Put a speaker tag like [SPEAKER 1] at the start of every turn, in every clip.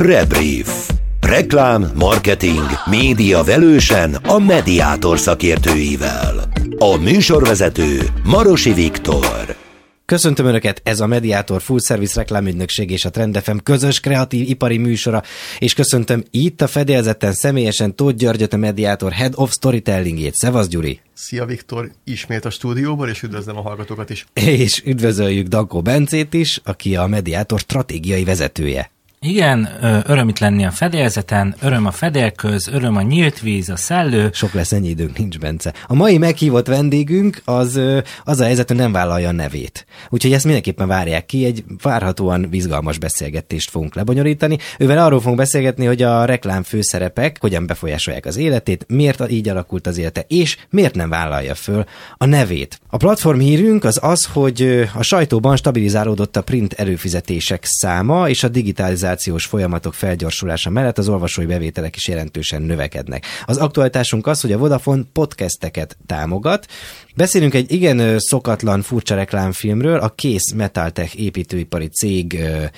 [SPEAKER 1] Prebrief. Reklám, marketing, média velősen a Mediátor szakértőivel. A műsorvezető Marosi Viktor.
[SPEAKER 2] Köszöntöm Önöket, ez a Mediátor Full Service reklámügynökség és a Trend FM közös kreatív ipari műsora, és köszöntöm itt a fedélzeten személyesen Tóth Györgyöt, a Mediátor Head of Storytellingét. Szevasz, Gyuri!
[SPEAKER 3] Szia, Viktor! Ismét a stúdióból, és üdvözlöm a hallgatókat is.
[SPEAKER 2] És üdvözöljük Dankó Bencét is, aki a Mediátor stratégiai vezetője.
[SPEAKER 4] Igen, öröm itt lenni a fedélzeten, öröm a fedélköz, öröm a nyílt víz, a szellő.
[SPEAKER 2] Sok lesz, ennyi időnk nincs, Bence. A mai meghívott vendégünk az a helyzet, hogy nem vállalja a nevét. Úgyhogy ezt mindenképpen várják ki, egy várhatóan izgalmas beszélgetést fogunk lebonyolítani. Ővel arról fogunk beszélgetni, hogy a reklám főszerepek hogyan befolyásolják az életét, miért így alakult az élete, és miért nem vállalja föl a nevét. A platform hírünk az, hogy a sajtóban stabilizálódott a print előfizetések száma, és a digitalizációs folyamatok felgyorsulása mellett az olvasói bevételek is jelentősen növekednek. Az aktualitásunk az, hogy a Vodafone podcasteket támogat. Beszélünk egy igen szokatlan, furcsa reklámfilmről, a Kész Metaltech építőipari cég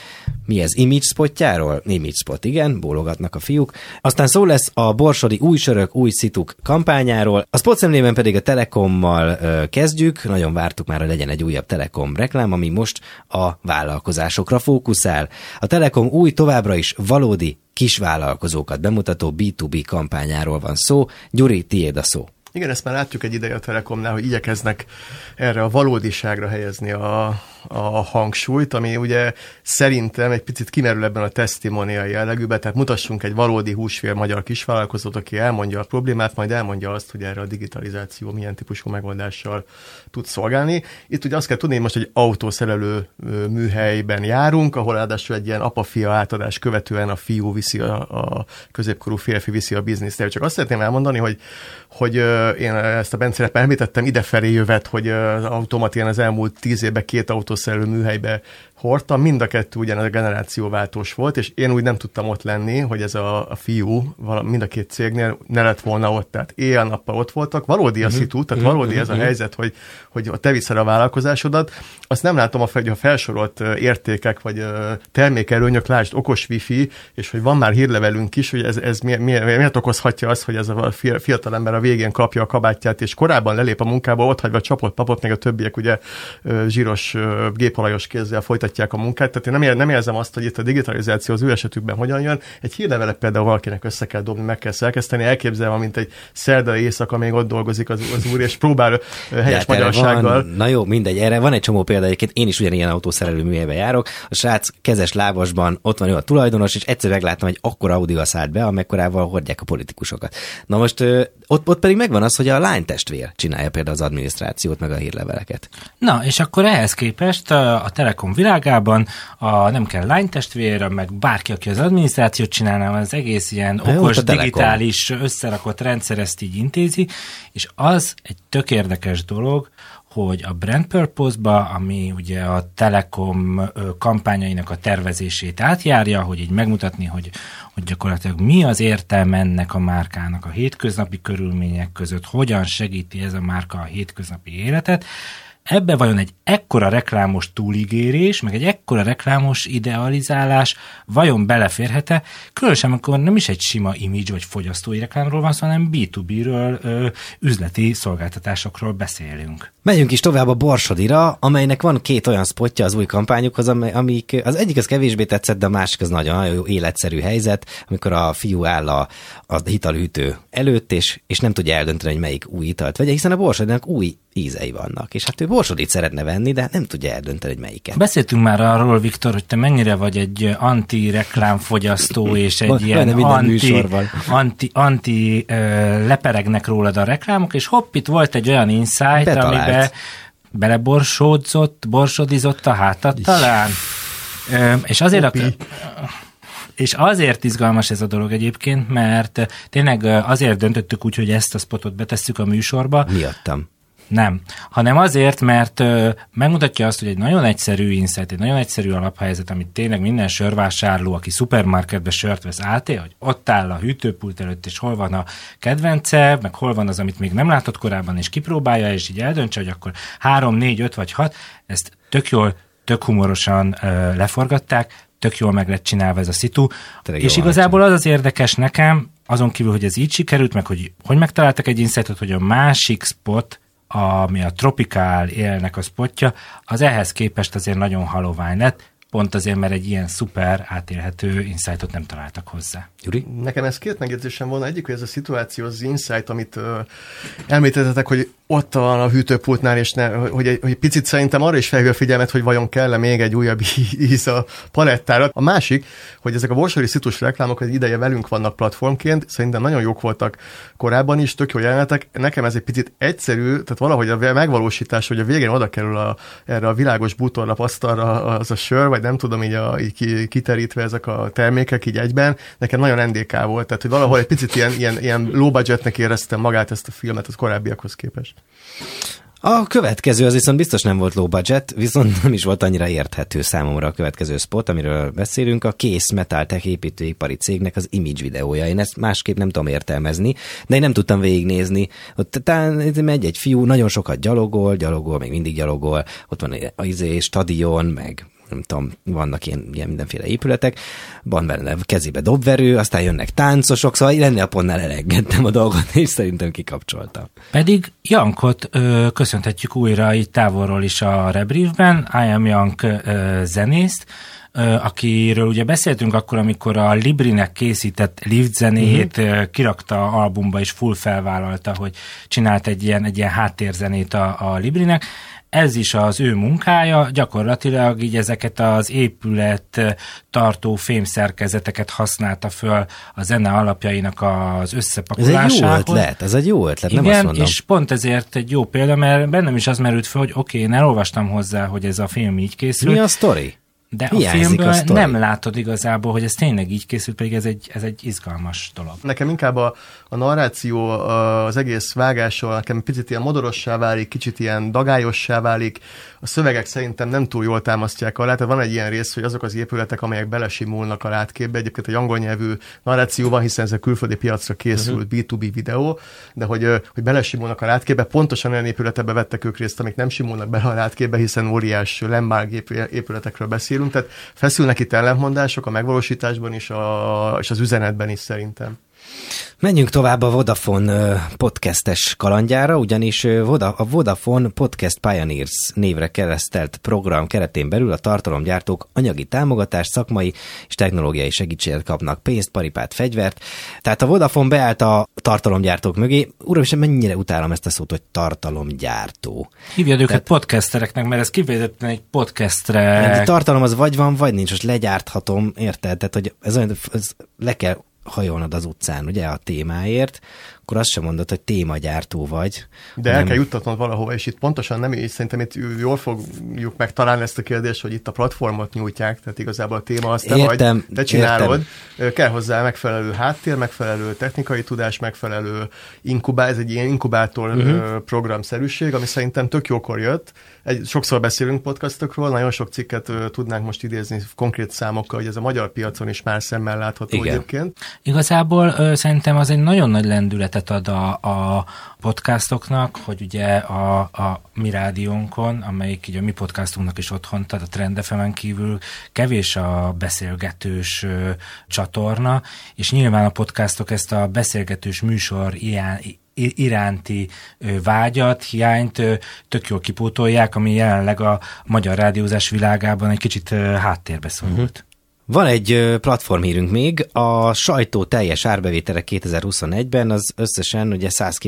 [SPEAKER 2] Image Spotjáról? Image Spot, igen, bólogatnak a fiúk. Aztán szó lesz a borsodi új sörök, új szituk kampányáról. A spot szemlében pedig a Telekommal kezdjük. Nagyon vártuk már, hogy legyen egy újabb Telekom reklám, ami most a vállalkozásokra fókuszál. A Telekom új, továbbra is valódi kisvállalkozókat bemutató B2B kampányáról van szó. Gyuri, tiéd a szó.
[SPEAKER 3] Igen, ezt már látjuk egy ideje a Telekomnál, hogy igyekeznek erre a valódiságra helyezni a hangsúlyt, ami ugye szerintem egy picit kimerül ebben a testimonial jellegűben, tehát mutassunk egy valódi húsvér magyar kisvállalkozót, aki elmondja a problémát, majd elmondja azt, hogy erre a digitalizáció milyen típusú megoldással tud szolgálni. Itt ugye azt kell tudni, hogy most egy autószerelő műhelyben járunk, ahol ráadásul egy ilyen apa-fia átadás követően a fiú viszi a középkorú férfi viszi a bizniszt. Csak azt szeretném elmondani, hogy én ezt a Bencére említettem idefelé jövet, hogy az automat ilyen az elmúlt 10 évben 2 autószerelő műhelybe hordtam, mind a kettő ugyanaz a generációváltós volt, és én úgy nem tudtam ott lenni, hogy ez a fiú mind a két cégnél ne lett volna ott, tehát éjjel-nappal ott voltak, valódi a szitu, tehát valódi ez a helyzet, hogy te viszed a vállalkozásodat, azt nem látom, hogy a felsorolt értékek, vagy termékelőnyök, lásd, okos wifi, és hogy van már hírlevelünk is, hogy ez miért okozhatja azt, hogy ez a fiatalember a végén kapja a kabátját, és korábban lelép a munkába, ott hagyva csapott papot, még a többiek ugye zsíros, gépolajos kézzel folytatják a munkát. Tehát én nem érzem azt, hogy itt a digitalizáció az ő esetükben hogyan jön. Egy hírlevelet például valakinek össze kell dobni, meg kell szerkeszteni, elképzelve, mint egy szerdai éjszaka még ott dolgozik az úr, és próbál helyes magyarsággal.
[SPEAKER 2] Na jó, mindegy, erre van egy csomó példa, egyébként én is ugyanilyen autószerelő műhelybe járok. A srác kezes lábasban ott van ő a tulajdonos, és egyszer megláttam, hogy akkora Audival szállt be, amekkorával hordják a politikusokat. Na most ott pedig megvan az, hogy a lánytestvér csinálja például az adminisztrációt, meg a hírleveleket.
[SPEAKER 4] Na, és akkor ehhez képest a Telekom világában nem kell lánytestvér, meg bárki, aki az adminisztrációt csinálná, az egész ilyen okos, digitális, összerakott rendszer ezt így intézi, és az egy tök érdekes dolog, hogy a Brand Purpose-ba, ami ugye a Telekom kampányainak a tervezését átjárja, hogy így megmutatni, hogy gyakorlatilag mi az értelme ennek a márkának a hétköznapi körülmények között, hogyan segíti ez a márka a hétköznapi életet. Ebbe vajon egy ekkora reklámos túligérés, meg egy ekkora reklámos idealizálás vajon beleférhet-e? Különösen, amikor nem is egy sima image vagy fogyasztói reklámról van szó, hanem B2B-ről, üzleti szolgáltatásokról beszélünk.
[SPEAKER 2] Megyünk is tovább a Borsodira, amelynek van 2 olyan spotja az új kampányukhoz, amik az egyik az kevésbé tetszett, de a másik az nagyon jó életszerű helyzet, amikor a fiú áll a hitalhűtő előtt, és nem tudja eldönteni, hogy melyik új italt vegye, hiszen a Borsodinak új ízei vannak, és hát ő borsodit szeretne venni, de nem tudja eldönteni, hogy melyiket.
[SPEAKER 4] Beszéltünk már arról, Viktor, hogy te mennyire vagy egy anti-reklámfogyasztó, és egy ilyen anti leperegnek rólad a reklámok, és hopp, itt volt egy olyan insight, amiben borsodizott a hátad talán. És azért izgalmas ez a dolog egyébként, mert tényleg azért döntöttük úgy, hogy ezt a spotot betesszük a műsorba.
[SPEAKER 2] Miattam.
[SPEAKER 4] Nem, hanem azért, mert megmutatja azt, hogy egy nagyon egyszerű insight, egy nagyon egyszerű alaphelyzet, amit tényleg minden sörvásárló, aki szupermarketbe sört vesz, átél, hogy ott áll a hűtőpult előtt, és hol van a kedvence, meg hol van az, amit még nem látott korábban, és kipróbálja, és így eldöntse, hogy akkor 3, 4, 5 vagy 6, ezt tök jól, tök humorosan leforgatták, tök jól meg lett csinálva ez a szitu. És igazából az érdekes nekem, azon kívül, hogy ez így sikerült, meg hogy megtaláltak egy insightot, hogy a másik spot, ami a Tropikál élnek a spotja, az ehhez képest azért nagyon halovány lett, pont azért, mert egy ilyen szuper átélhető insightot nem találtak hozzá.
[SPEAKER 2] Gyuri?
[SPEAKER 3] Nekem ez két megjegyzésem volna. Egyik, hogy ez a szituáció, az insight, amit említettetek, hogy ott van a hűtőpultnál, és hogy picit szerintem arra is felhívja a figyelmet, hogy vajon kell-e még egy újabb íz a palettára. A másik, hogy ezek a Borsori szitus reklámok egy ideje velünk vannak platformként, szerintem nagyon jók voltak korábban is, tök jó jelenetek. Nekem ez egy picit egyszerű, tehát valahogy a megvalósítás, hogy a végén oda kerül erre a világos bútorlap asztalra az a sör, vagy nem tudom, így kiterítve ezek a termékek így egyben, nekem nagyon NDK volt, tehát hogy valahol egy picit ilyen low budgetnek éreztem magát ezt a filmet az korábbiakhoz képest.
[SPEAKER 2] A következő az viszont biztos nem volt low budget, viszont nem is volt annyira érthető számomra a következő spot, amiről beszélünk, a Case Metal Tech építőipari cégnek az image videója. Én ezt másképp nem tudom értelmezni, de én nem tudtam végignézni. Ott megy egy fiú, nagyon sokat gyalogol, még mindig gyalogol, ott van egy stadion, meg nem tudom, vannak ilyen mindenféle épületek, van benne kezébe dobverő, aztán jönnek táncosok, szóval lenni a pontnál elengedtem a dolgot, és szerintem kikapcsoltam.
[SPEAKER 4] Pedig Jankot köszönhetjük újra itt távolról is a Rebriefben, I Am Jank zenészt, akiről ugye beszéltünk akkor, amikor a Librinek készített lift zenéjét kirakta albumba, és full felvállalta, hogy csinált egy ilyen háttérzenét a Librinek. Ez is az ő munkája, gyakorlatilag így ezeket az épület tartó fémszerkezeteket használta föl a zene alapjainak az összepakolásához.
[SPEAKER 2] Ez egy jó ötlet,
[SPEAKER 4] igen,
[SPEAKER 2] nem azt mondom.
[SPEAKER 4] És pont ezért egy jó példa, mert bennem is az merült fel, hogy oké, én elolvastam hozzá, hogy ez a film így készült.
[SPEAKER 2] Mi a sztori?
[SPEAKER 4] De a filmből nem látod igazából, hogy ez tényleg így készült, pedig ez egy izgalmas dolog.
[SPEAKER 3] Nekem inkább a narráció, az egész vágással nekem picit ilyen modorossá válik, kicsit ilyen dagályossá válik. A szövegek szerintem nem túl jól támasztják alá. Tehát van egy ilyen rész, hogy azok az épületek, amelyek belesimulnak a látképbe, egyébként egy angol nyelvű narráció van, hiszen ez a külföldi piacra készült B2B videó, de hogy belesimulnak a látképbe, pontosan olyan épületekbe vettek ők részt, amik nem simulnak bele a látképbe, hiszen óriás Landmark épületekről beszélünk. Tehát feszülnek itt ellentmondások a megvalósításban is, és az üzenetben is szerintem.
[SPEAKER 2] Menjünk tovább a Vodafone podcastes kalandjára, ugyanis a Vodafone Podcast Pioneers névre keresztelt program keretén belül a tartalomgyártók anyagi támogatást, szakmai és technológiai segítséget kapnak, pénzt, paripát, fegyvert. Tehát a Vodafone beállt a tartalomgyártók mögé. Uram, és mennyire utálom ezt a szót, hogy tartalomgyártó.
[SPEAKER 4] Hívjad őket podcastereknek, mert ez kifejezetten egy podcastre...
[SPEAKER 2] A tartalom az vagy van, vagy nincs, most legyárthatom, érted? Tehát, hogy ez le kell hajolnod az utcán, ugye, a témáért, akkor azt sem mondod, hogy témagyártó vagy.
[SPEAKER 3] De el kell juttatnod valahova, és itt pontosan nem, és szerintem itt jól fogjuk megtalálni ezt a kérdést, hogy itt a platformot nyújtják, tehát igazából a téma azt te vagy, te csinálod. Kell hozzá megfelelő háttér, megfelelő technikai tudás, megfelelő ez egy ilyen inkubátor programszerűség, ami szerintem tök jókor jött. Sokszor beszélünk podcastokról, nagyon sok cikket tudnánk most idézni konkrét számokkal, hogy ez a magyar piacon is már szemmel látható egyébként.
[SPEAKER 4] Igazából szerintem az egy nagyon nagy lendületet ad a podcastoknak, hogy ugye a mi rádiónkon, amelyik így a mi podcastunknak is otthon, tehát a Trend FM-en kívül kevés a beszélgetős csatorna, és nyilván a podcastok ezt a beszélgetős műsor iránti vágyat, hiányt tök jól kipótolják, ami jelenleg a magyar rádiózás világában egy kicsit háttérbe szorult.
[SPEAKER 2] Van egy platformhírünk még, a sajtó teljes árbevétele 2021-ben az összesen ugye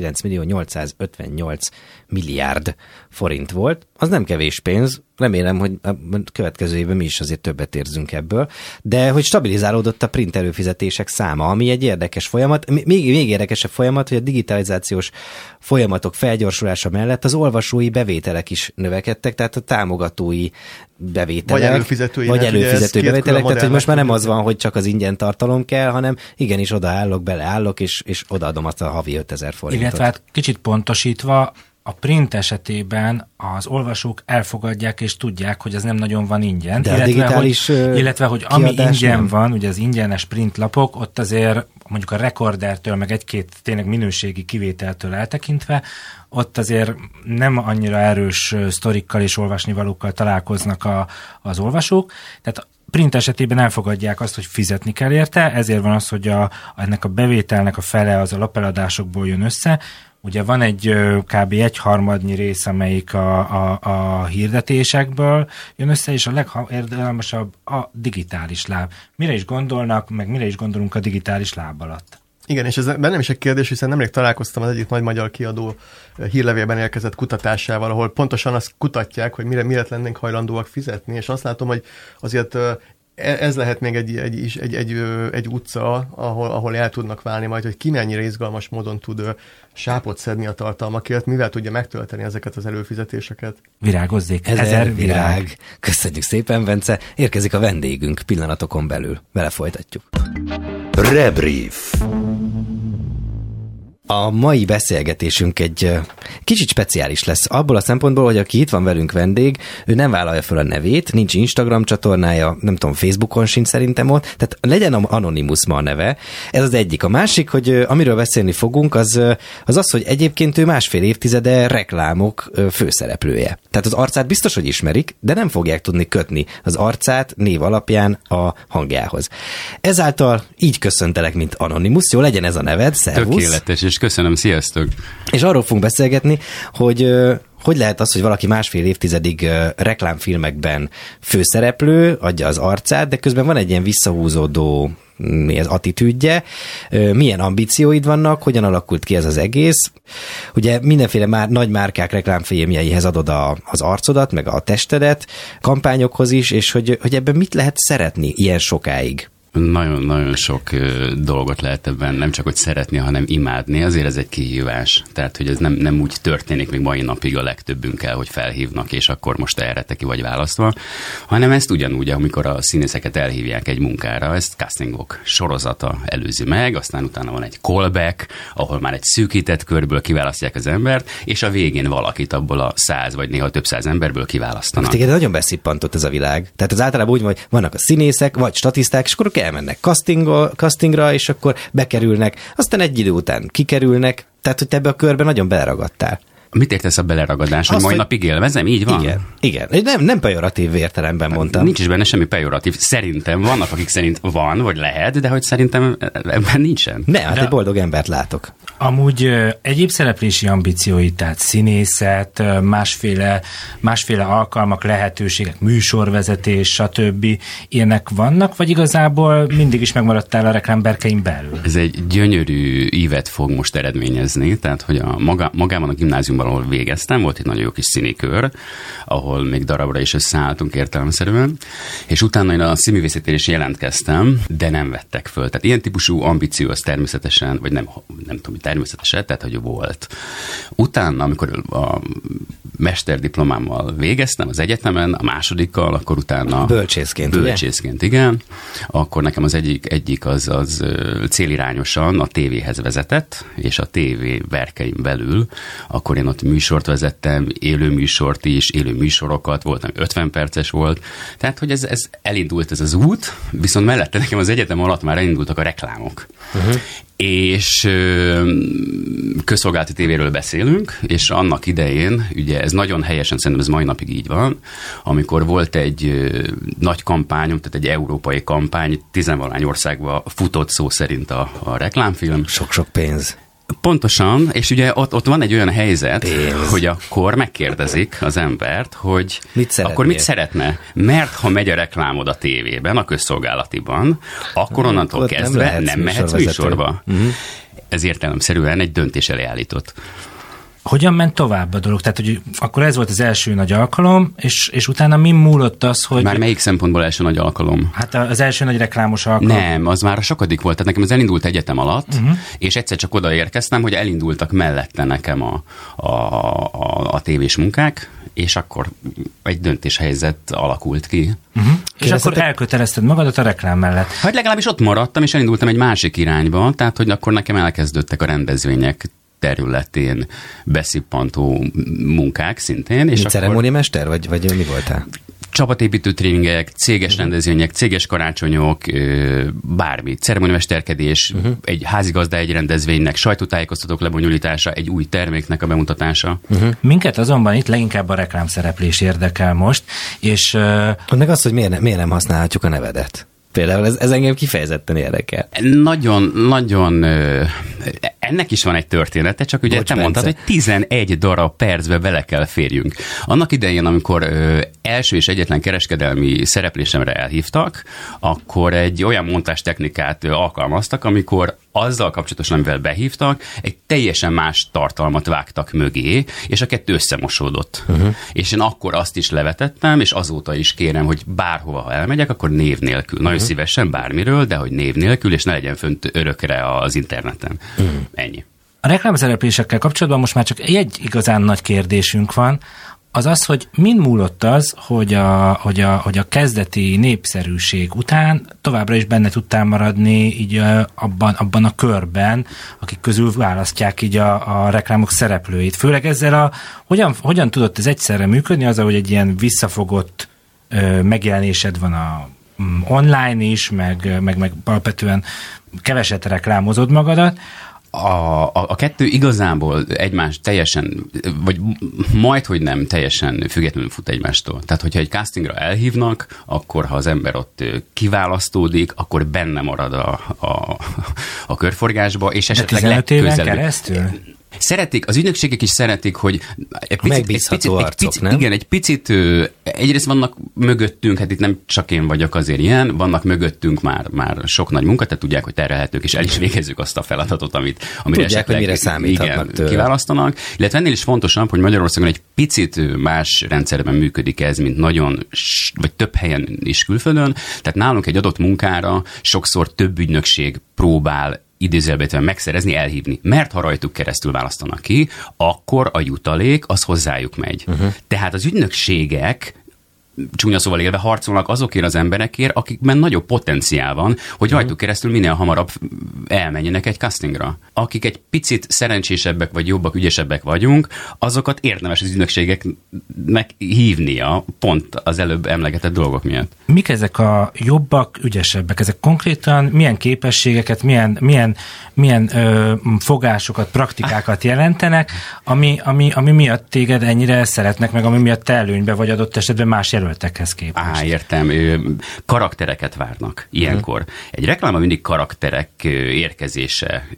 [SPEAKER 2] 109.858 milliárd forint volt. Az nem kevés pénz, remélem, hogy a következő évben mi is azért többet érzünk ebből, de hogy stabilizálódott a print előfizetések száma, ami egy érdekes folyamat. Még érdekesebb folyamat, hogy a digitalizációs folyamatok felgyorsulása mellett az olvasói bevételek is növekedtek, tehát a támogatói bevételek, vagy előfizetői bevételek, tehát hogy most már nem az van, hogy csak az ingyen tartalom kell, hanem igenis odaállok, beleállok, és odaadom azt a havi 5000 forintot.
[SPEAKER 4] Illetve hát kicsit pontosítva, a print esetében az olvasók elfogadják és tudják, hogy ez nem nagyon van ingyen.
[SPEAKER 2] De
[SPEAKER 4] illetve, hogy ami ingyen van, ugye az ingyenes printlapok, ott azért mondjuk a Recordertől, meg egy-két tényleg minőségi kivételtől eltekintve, ott azért nem annyira erős sztorikkal és olvasnivalókkal találkoznak az olvasók. Tehát print esetében elfogadják azt, hogy fizetni kell érte, ezért van az, hogy ennek a bevételnek a fele az a lapeladásokból jön össze. Ugye van egy kb. 1/3 rész, amelyik a hirdetésekből jön össze, és a legérdelmesebb a digitális láb. Mire is gondolnak, meg mire is gondolunk a digitális láb alatt?
[SPEAKER 3] Igen, és ez bennem is egy kérdés, hiszen nemrég találkoztam az egyik nagy magyar kiadó hírlevélben érkezett kutatásával, ahol pontosan azt kutatják, hogy mire lennénk hajlandóak fizetni, és azt látom, hogy azért ez lehet még egy utca, ahol el tudnak válni majd, hogy ki mennyire izgalmas módon tud sápot szedni a tartalmakért, mivel tudja megtölteni ezeket az előfizetéseket.
[SPEAKER 2] Virágozzék, 1000 virág. Köszönjük szépen, Bence. Érkezik a vendégünk pillanatokon belül. Vele folytatjuk.
[SPEAKER 1] Rebrief.
[SPEAKER 2] A mai beszélgetésünk egy kicsit speciális lesz. Abból a szempontból, hogy aki itt van velünk vendég, ő nem vállalja fel a nevét, nincs Instagram csatornája, nem tudom, Facebookon sincs szerintem ott, tehát legyen Anonymous ma a neve. Ez az egyik. A másik, hogy amiről beszélni fogunk, az, hogy egyébként ő 1,5 évtizede reklámok főszereplője. Tehát az arcát biztos, hogy ismerik, de nem fogják tudni kötni az arcát név alapján a hangjához. Ezáltal így köszöntelek, mint Anonymous. Jó, legyen ez a neved, szervusz.
[SPEAKER 5] Tökéletes, és köszönöm, sziasztok!
[SPEAKER 2] És arról fogunk beszélgetni, hogy lehet az, hogy valaki 1,5 évtizedig reklámfilmekben főszereplő, adja az arcát, de közben van egy ilyen visszahúzódó attitűdje, milyen ambícióid vannak, hogyan alakult ki ez az egész. Ugye mindenféle nagy márkák reklámfilmjeihez adod az arcodat, meg a testedet, kampányokhoz is, és hogy ebben mit lehet szeretni ilyen sokáig?
[SPEAKER 5] Nagyon-nagyon sok dolgot lehet ebben nem csak hogy szeretni, hanem imádni. Azért ez egy kihívás. Tehát, hogy ez nem úgy történik még mai napig a legtöbbünkkel, hogy felhívnak, és akkor most erre te ki vagy választva, hanem ezt ugyanúgy, amikor a színészeket elhívják egy munkára, ezt castingok sorozata előzi meg, aztán utána van egy callback, ahol már egy szűkített körből kiválasztják az embert, és a végén valakit abból a 100 vagy néha több száz emberből kiválasztanak.
[SPEAKER 2] Téged nagyon beszippantott ez a világ. Tehát az általában úgy van, hogy vannak a színészek, vagy statiszták, és akkor elmennek castingra, és akkor bekerülnek, aztán egy idő után kikerülnek, tehát hogy te ebbe a körben nagyon beleragadtál.
[SPEAKER 5] Mit értesz a beleragadás, hogy mai napig élvezem? Így van?
[SPEAKER 2] Igen. Nem pejoratív értelemben mondtam.
[SPEAKER 5] Nincs is benne semmi pejoratív. Szerintem vannak, akik szerint van, vagy lehet, de hogy szerintem ebben nincsen.
[SPEAKER 2] Hát egy boldog embert látok.
[SPEAKER 4] Amúgy egyéb szereplési ambíciói, tehát színészet, másféle alkalmak, lehetőségek, műsorvezetés, stb. Ilyenek vannak, vagy igazából mindig is megmaradtál a reklámberkein belül? Ez
[SPEAKER 5] egy gyönyörű ívet fog most eredményezni, tehát hogy magában a gimnáziumban, ahol végeztem, volt egy nagyon jó kis színikör, ahol még darabra is összeálltunk értelemszerűen, és utána én a színművészetére is jelentkeztem, de nem vettek föl. Tehát ilyen típusú ambíció az természetesen, vagy nem tudom, természetesen, tehát hogy volt. Utána, amikor a mesterdiplomámmal végeztem az egyetemen, a másodikkal, akkor utána... Bölcsészként, igen. Akkor nekem az egyik az célirányosan a tévéhez vezetett, és a tévé berkein belül, akkor én ott műsort vezettem, élő műsort is, élő műsorokat, voltam 50 perces volt, tehát hogy ez elindult ez az út, viszont mellette nekem az egyetem alatt már elindultak a reklámok. És közszolgálati tévéről beszélünk, és annak idején, ugye ez nagyon helyesen, szerintem ez mai napig így van, amikor volt egy nagy kampányom, tehát egy európai kampány, 10-valahány országban futott szó szerint a reklámfilm.
[SPEAKER 2] Sok-sok pénz.
[SPEAKER 5] Pontosan, és ugye ott van egy olyan helyzet, hogy akkor megkérdezik az embert, hogy akkor mit szeretne. Mert ha megy a reklámod a tévében, a közszolgálatiban, akkor onnantól kezdve nem mehetsz műsorba. Ez értelemszerűen egy döntés elé állított.
[SPEAKER 4] Hogyan ment tovább a dolog? Tehát, hogy akkor ez volt az első nagy alkalom, és utána mi múlott az, hogy...
[SPEAKER 5] Már melyik szempontból első nagy alkalom?
[SPEAKER 4] Hát az első nagy reklámos alkalom.
[SPEAKER 5] Nem, az már a sokadik volt. Tehát nekem az elindult egyetem alatt, és egyszer csak odaérkeztem, hogy elindultak mellette nekem a tévés munkák, és akkor egy döntéshelyzet alakult ki.
[SPEAKER 4] És akkor elkötelezted magadat a reklám mellett.
[SPEAKER 5] Hát legalábbis ott maradtam, és elindultam egy másik irányba, tehát hogy akkor nekem elkezdődtek a rendezvények területén beszippantó munkák szintén. És
[SPEAKER 2] ceremóniamester, vagy mi voltál?
[SPEAKER 5] Csapatépítő tréningek, céges rendezvények, céges karácsonyok, bármi, ceremóniamesterkedés, egy házigazdá egy rendezvénynek, sajtótájékoztatók lebonyolítása, egy új terméknek a bemutatása.
[SPEAKER 4] Minket azonban itt leginkább a reklámszereplés érdekel most, és...
[SPEAKER 2] Meg az, hogy miért nem használhatjuk a nevedet. Például ez engem kifejezetten érdekel.
[SPEAKER 5] Nagyon, ennek is van egy története, csak ugye te mondtad, hogy 11 darab percbe bele kell férjünk. Annak idején, amikor első és egyetlen kereskedelmi szereplésemre elhívtak, akkor egy olyan montástechnikát alkalmaztak, amikor azzal kapcsolatosan, amivel behívtak, egy teljesen más tartalmat vágtak mögé, és a kettő összemosódott. És én akkor azt is levetettem, és azóta is kérem, hogy bárhova, ha elmegyek, akkor név nélkül. Nagyon szívesen bármiről, de hogy név nélkül, és ne legyen fönt örökre az interneten. Ennyi.
[SPEAKER 4] A reklámszereplésekkel kapcsolatban most már csak egy igazán nagy kérdésünk van, az, hogy min múlott az, hogy a kezdeti népszerűség után továbbra is benne tudtál maradni így abban a körben, akik közül választják így a reklámok szereplőit. Főleg ezzel hogyan tudott ez egyszerre működni, az, hogy egy ilyen visszafogott megjelenésed van a online is, meg alapvetően keveset reklámozod magadat.
[SPEAKER 5] A kettő igazából egymás teljesen, vagy majdhogy nem teljesen függetlenül fut egymástól. Tehát, hogyha egy castingra elhívnak, akkor ha az ember ott kiválasztódik, akkor benne marad a körforgásba, és esetleg
[SPEAKER 4] 15 éven keresztül?
[SPEAKER 5] Szeretik, az ügynökségek is szeretik, hogy egy picit, egyrészt vannak mögöttünk, hát itt nem csak én vagyok azért ilyen, vannak mögöttünk már sok nagy munka, tehát tudják, hogy terhelhetők, és el is végezzük azt a feladatot, amire
[SPEAKER 2] tudják,
[SPEAKER 5] esetleg
[SPEAKER 2] mire számíthatnak tőle.
[SPEAKER 5] Kiválasztanak. Illetve ennél is fontosabb, hogy Magyarországon egy picit más rendszerben működik ez, mint vagy több helyen is külföldön. Tehát nálunk egy adott munkára sokszor több ügynökség próbál idézőjelben megszerezni, elhívni. Mert ha rajtuk keresztül választanak ki, akkor a jutalék az hozzájuk megy. Tehát az ügynökségek, csúnya szóval élve, harcolnak azokért az emberekért, akikben nagyobb potenciál van, hogy rajtuk keresztül minél hamarabb elmenjenek egy castingra. Akik egy picit szerencsésebbek, vagy jobbak, ügyesebbek vagyunk, azokat érdemes az ügynökségeknek hívnia, pont az előbb emlegetett dolgok miatt.
[SPEAKER 4] Mik ezek a jobbak, ügyesebbek? Ezek konkrétan milyen képességeket, milyen fogásokat, praktikákat jelentenek, ami miatt téged ennyire szeretnek, meg ami miatt te előnybe vagy adott esetben más jelöltekhez képest.
[SPEAKER 5] Értem. Karaktereket várnak ilyenkor. Egy reklámban mindig karakterek érkezése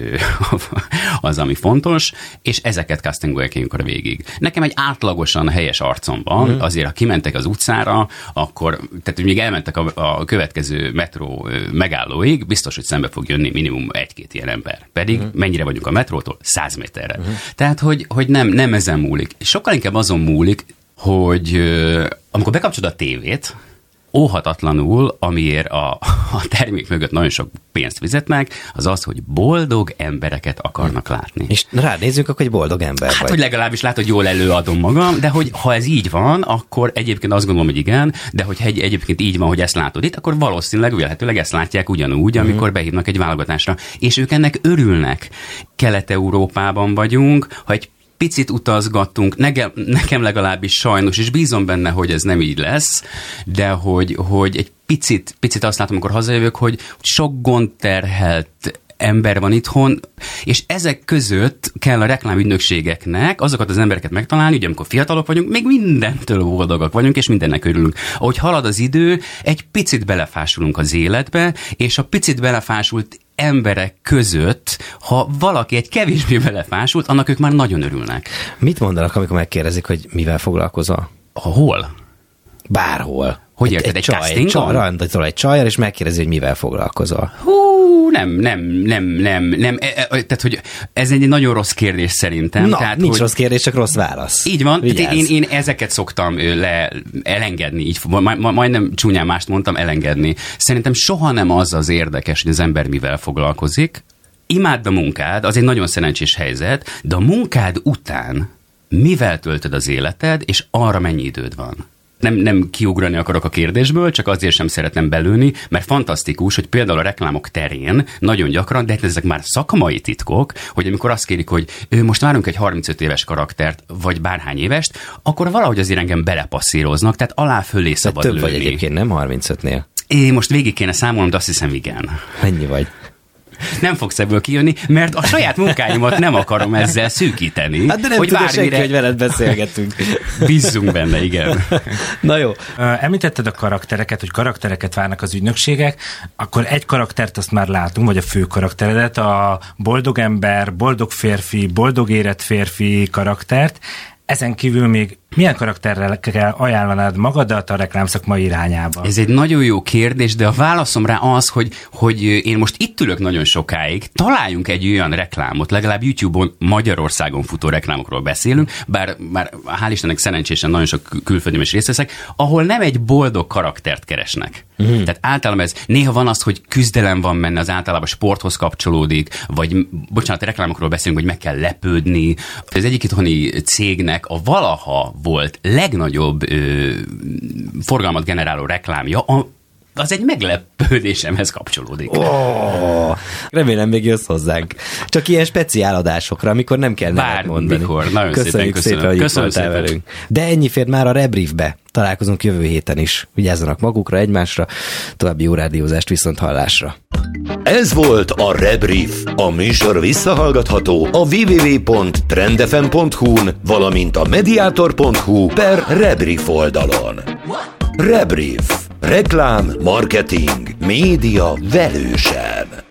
[SPEAKER 5] az, ami fontos, és ezeket castingolják ilyenkor végig. Nekem egy átlagosan helyes arcom van, azért, ha kimentek az utcára, akkor, tehát hogy még elmentek a következő metró megállóig, biztos, hogy szembe fog jönni minimum 1-2 ilyen ember. Pedig mennyire vagyunk a metrótól? 100 méterre. Tehát, hogy nem ezen múlik. Sokkal inkább azon múlik, hogy amikor bekapcsolod a tévét, óhatatlanul, amiért a termék mögött nagyon sok pénzt fizetnek, az az, hogy boldog embereket akarnak látni.
[SPEAKER 2] És rád nézzünk, akkor egy boldog ember vagy.
[SPEAKER 5] Hogy legalábbis látod, hogy jól előadom magam, de hogy ha ez így van, akkor egyébként azt gondolom, hogy igen, de hogyha egyébként így van, hogy ezt látod itt, akkor valószínűleg vélhetőleg ezt látják ugyanúgy, amikor behívnak egy válogatásra. És ők ennek örülnek. Kelet-Európában vagyunk, ha egy picit utazgattunk, nekem legalábbis sajnos, és bízom benne, hogy ez nem így lesz, de hogy egy picit azt látom, amikor hazajövök, hogy sok gondterhelt ember van itthon, és ezek között kell a reklámügynökségeknek azokat az embereket megtalálni, ugye amikor fiatalok vagyunk, még mindentől boldogak vagyunk, és mindennek örülünk. Ahogy halad az idő, egy picit belefásulunk az életbe, és a picit belefásult emberek között, ha valaki egy kevésbé belefásult, annak ők már nagyon örülnek.
[SPEAKER 2] Mit mondanak, amikor megkérdezik, hogy mivel foglalkozol?
[SPEAKER 5] Hol?
[SPEAKER 2] Bárhol.
[SPEAKER 5] Hogy érted, egy castingon?
[SPEAKER 2] Egy csajjal, és megkérdezi, hogy mivel foglalkozol.
[SPEAKER 5] Nem. Tehát, hogy ez egy nagyon rossz kérdés szerintem.
[SPEAKER 2] Na,
[SPEAKER 5] tehát,
[SPEAKER 2] nincs rossz kérdés, csak rossz válasz.
[SPEAKER 5] Így van. Én ezeket szoktam elengedni. Így, majdnem csúnyán mást mondtam, elengedni. Szerintem soha nem az érdekes, hogy az ember mivel foglalkozik. Imádd a munkád, az egy nagyon szerencsés helyzet, de a munkád után mivel töltöd az életed, és arra mennyi időd van? nem kiugrani akarok a kérdésből, csak azért sem szeretem belőni, mert fantasztikus, hogy például a reklámok terén nagyon gyakran, de ezek már szakmai titkok, hogy amikor azt kérik, hogy most várunk egy 35 éves karaktert, vagy bárhány évest, akkor valahogy azért engem belepasszíroznak, tehát alá-fölé szabad lőni.
[SPEAKER 2] Több vagy egyébként, nem 35-nél?
[SPEAKER 5] Én most végig kéne számolnom, de azt hiszem igen.
[SPEAKER 2] Mennyi vagy?
[SPEAKER 5] Nem fogsz ebből kijönni, mert a saját munkáimat nem akarom ezzel szűkíteni.
[SPEAKER 2] Hát de nem tudod senki, hogy veled beszélgetünk.
[SPEAKER 5] Bízzunk benne, igen.
[SPEAKER 2] Na jó.
[SPEAKER 4] Említetted a karaktereket, hogy karaktereket várnak az ügynökségek, akkor egy karaktert azt már látunk, vagy a fő karakteredet, a boldog ember, boldog férfi, boldog érett férfi karaktert. Ezen kívül még milyen karakterrel kell ajánlanád magadat a reklámszakmai irányába?
[SPEAKER 5] Ez egy nagyon jó kérdés, de a válaszom rá az, hogy én most itt ülök nagyon sokáig, találjunk egy olyan reklámot, legalább YouTube-on Magyarországon futó reklámokról beszélünk, bár hál' Istennek szerencsésen nagyon sok külföldön is részt veszek, ahol nem egy boldog karaktert keresnek. Tehát általában ez, néha van az, hogy küzdelem van benne, az általában sporthoz kapcsolódik, vagy bocsánat, reklámokról beszélünk, hogy meg kell lepődni. Az egyik itthoni cégnek a valaha volt legnagyobb forgalmat generáló reklámja, az egy meglepődésemhez kapcsolódik.
[SPEAKER 2] Remélem még jössz hozzánk. Csak ilyen speciál adásokra, amikor nem kell nevet mondani.
[SPEAKER 5] Mikor. Nagyon
[SPEAKER 2] köszönjük szépen, hogy itt voltál velünk. De ennyi fér már a Rebriefbe. Találkozunk jövő héten is. Vigyázzanak magukra, egymásra. További jó rádiózást, viszont hallásra.
[SPEAKER 1] Ez volt a Rebrief. A műsor visszahallgatható a www.trendfm.hu-n, valamint a mediator.hu/Rebrief oldalon. Rebrief. Reklám, marketing, média velősen.